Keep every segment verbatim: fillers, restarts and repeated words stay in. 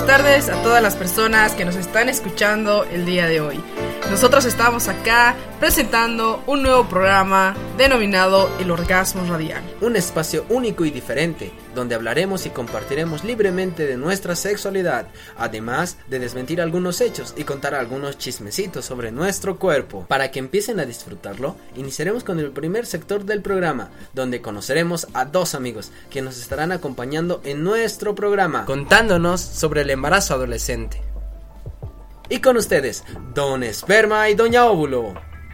tardes a todas las personas que nos están escuchando el día de hoy. Nosotros estamos acá presentando un nuevo programa denominado El Orgasmo Radial. Un espacio único y diferente, donde hablaremos y compartiremos libremente de nuestra sexualidad, además de desmentir algunos hechos y contar algunos chismecitos sobre nuestro cuerpo. Para que empiecen a disfrutarlo, iniciaremos con el primer sector del programa, donde conoceremos a dos amigos que nos estarán acompañando en nuestro programa, contándonos sobre el embarazo adolescente. Y con ustedes, Don Esperma y Doña Óvulo.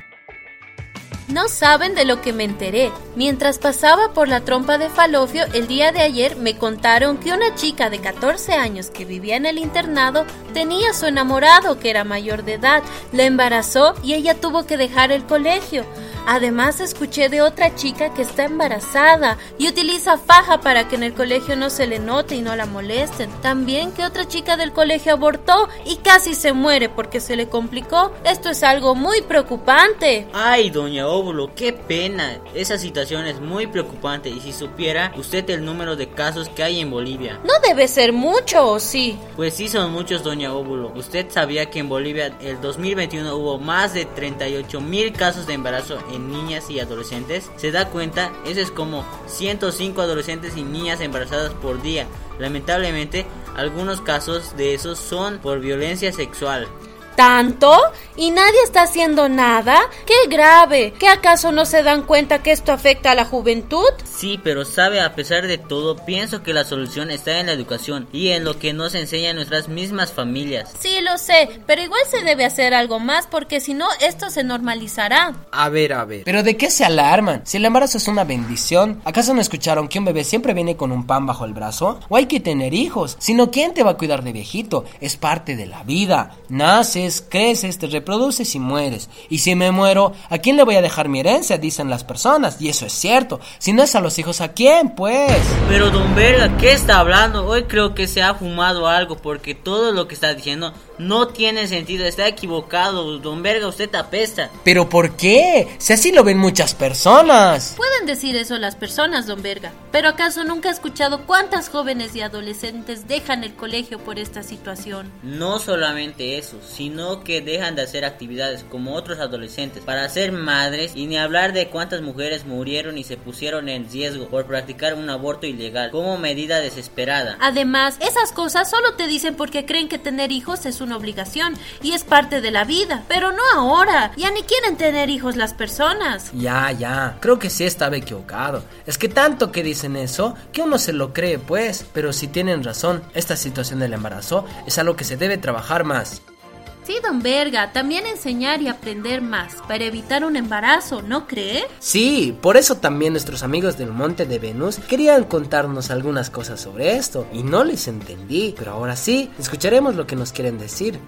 No saben de lo que me enteré. Mientras pasaba por la trompa de Falopio el día de ayer, me contaron que una chica de catorce años que vivía en el internado tenía a su enamorado que era mayor de edad, la embarazó y ella tuvo que dejar el colegio. Además escuché de otra chica que está embarazada y utiliza faja para que en el colegio no se le note y no la molesten. También que otra chica del colegio abortó y casi se muere porque se le complicó. Esto es algo muy preocupante. Ay, doña Óvulo, qué pena. Esa situación es muy preocupante y si supiera usted el número de casos que hay en Bolivia. No debe ser mucho, ¿o sí? Pues sí son muchos, doña Óvulo. ¿Usted sabía que en Bolivia el dos mil veintiuno hubo más de treinta y ocho mil casos de embarazo en en niñas y adolescentes? ¿Se da cuenta? Eso es como ciento cinco adolescentes y niñas embarazadas por día. Lamentablemente, algunos casos de esos son por violencia sexual. ¿Tanto? ¿Y nadie está haciendo nada? ¡Qué grave! ¿Qué acaso no se dan cuenta que esto afecta a la juventud? Sí, pero sabe, a pesar de todo, pienso que la solución está en la educación y en lo que nos enseñan nuestras mismas familias. Sí, lo sé, pero igual se debe hacer algo más porque si no, esto se normalizará. A ver, a ver. ¿Pero de qué se alarman? Si el embarazo es una bendición, ¿acaso no escucharon que un bebé siempre viene con un pan bajo el brazo? ¿O hay que tener hijos? Si no, ¿quién te va a cuidar de viejito? Es parte de la vida. Naces, creces, te reproduces y mueres. Y si me muero, ¿a quién le voy a dejar mi herencia? Dicen las personas, y eso es cierto. Si no es a los hijos, ¿a quién, pues? Pero don Verga, ¿qué está hablando? Hoy creo que se ha fumado algo, porque todo lo que está diciendo no tiene sentido, está equivocado. Don Verga, usted apesta. ¿Pero por qué? Si así lo ven muchas personas. Pueden decir eso las personas, don Verga, pero ¿acaso nunca ha escuchado cuántas jóvenes y adolescentes dejan el colegio por esta situación? No solamente eso, sino que dejan de hacer actividades como otros adolescentes para ser madres, y ni hablar de cuántas mujeres murieron y se pusieron en riesgo por practicar un aborto ilegal como medida desesperada. Además, esas cosas solo te dicen porque creen que tener hijos es una obligación y es parte de la vida, pero no ahora. Ya ni quieren tener hijos las personas. Ya, ya, creo que sí estaba equivocado. Es que tanto que dicen eso, que uno se lo cree, pues. Pero si tienen razón, esta situación del embarazo es algo que se debe trabajar más. Sí, don Verga, también enseñar y aprender más para evitar un embarazo, ¿no cree? Sí, por eso también nuestros amigos del Monte de Venus querían contarnos algunas cosas sobre esto y no les entendí, pero ahora sí, escucharemos lo que nos quieren decir.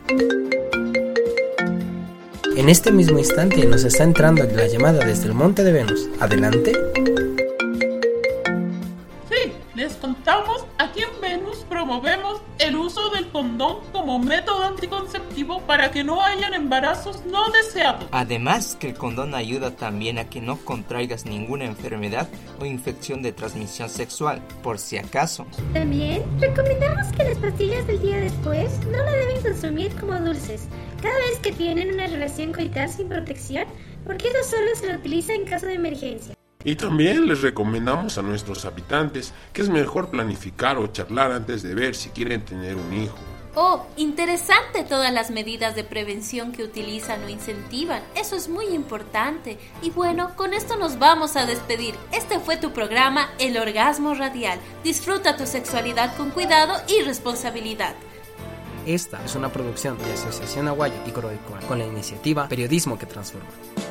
En este mismo instante nos está entrando la llamada desde el Monte de Venus. Adelante. Sí, les contamos, aquí en Venus promovemos el uso del condón como método anticonceptivo para que no hayan embarazos no deseados. Además que el condón ayuda también a que no contraigas ninguna enfermedad o infección de transmisión sexual, por si acaso. También recomendamos que las pastillas del día después no la deben consumir como dulces cada vez que tienen una relación coital sin protección, porque eso solo se lo utiliza en caso de emergencia. Y también les recomendamos a nuestros habitantes que es mejor planificar o charlar antes de ver si quieren tener un hijo. Oh, interesante todas las medidas de prevención que utilizan o incentivan. Eso es muy importante. Y bueno, con esto nos vamos a despedir. Este fue tu programa El Orgasmo Radial. Disfruta tu sexualidad con cuidado y responsabilidad. Esta es una producción de Asociación Aguayo y Coroicoa con la iniciativa Periodismo que Transforma.